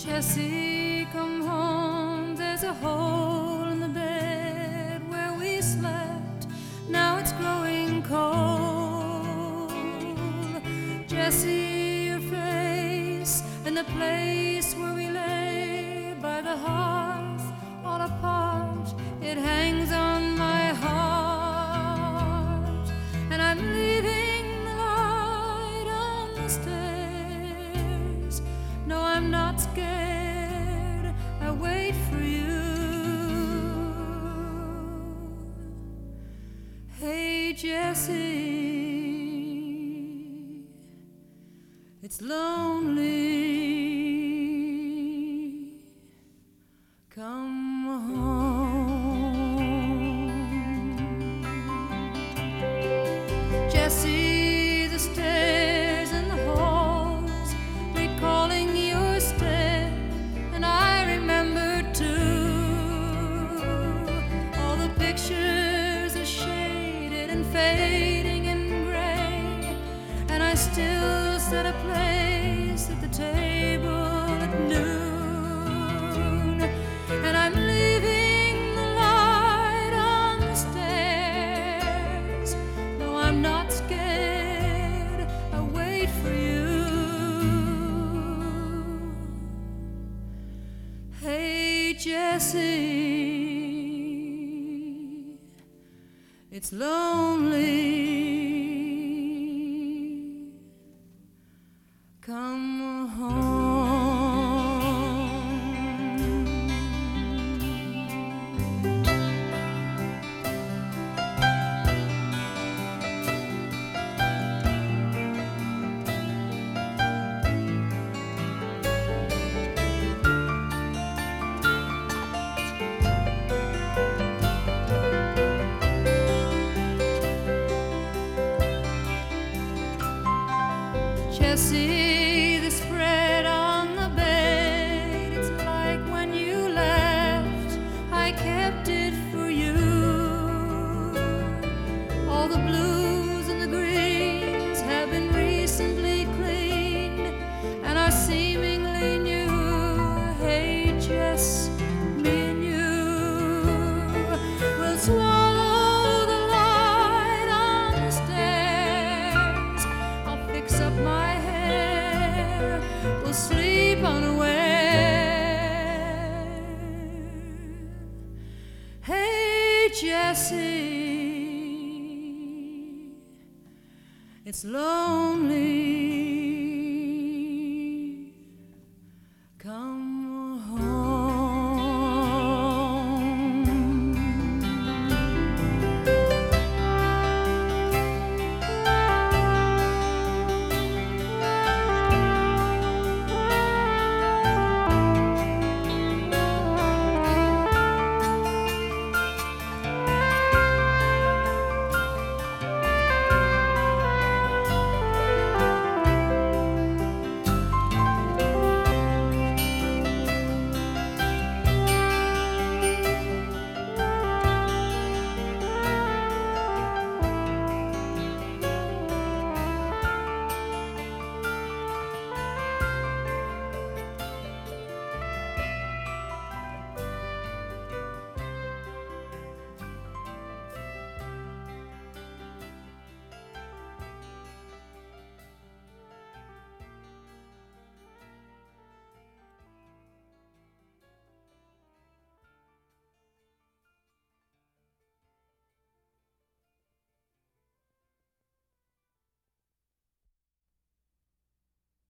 Jesse, come home. There's a hole in the bed where we slept. Now it's growing cold. Jesse, your face in the place where we lay by the hearth, all apart, it hangs on my heart. And I'm leaving the light on the stairs. No, I'm not scared, I wait for you. Hey Jesse, it's lonely, come home. Jesse, the stairs and the halls, recalling your step, and I remember too. All the pictures are shaded and fading and gray, and I still set a place at the table at noon. And I'm leaving the light on the stairs. No, I'm not scared, I wait for you. Hey Jesse, it's lonely, come home. Jesse, the spread on the bed, it's like when you left, I kept it for you. All the blues and the greens have been recently cleaned and are seemingly new. Hey Jess, me and you will swallow the light on the stairs. I'll fix up my hair, we'll sleep unaware. Hey Jesse, it's lonely,